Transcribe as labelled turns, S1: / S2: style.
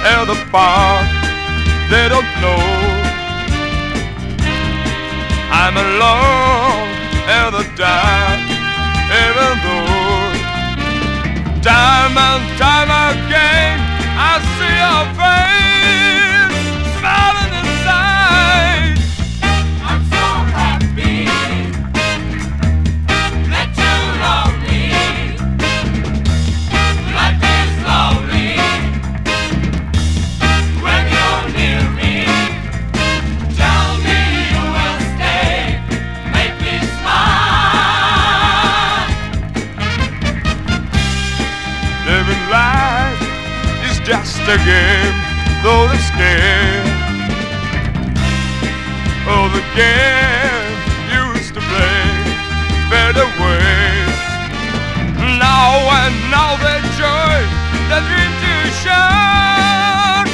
S1: in the park. They don't know I'm alone in the dark, even though time and time again I see your face smiling inside.
S2: I'm so happy that you love me. Life is lovely when you're near me. Tell me you will stay, make me smile.
S1: Living life is just a game, though the scare of the game used to play fade away. Now and now the joy that dream to shine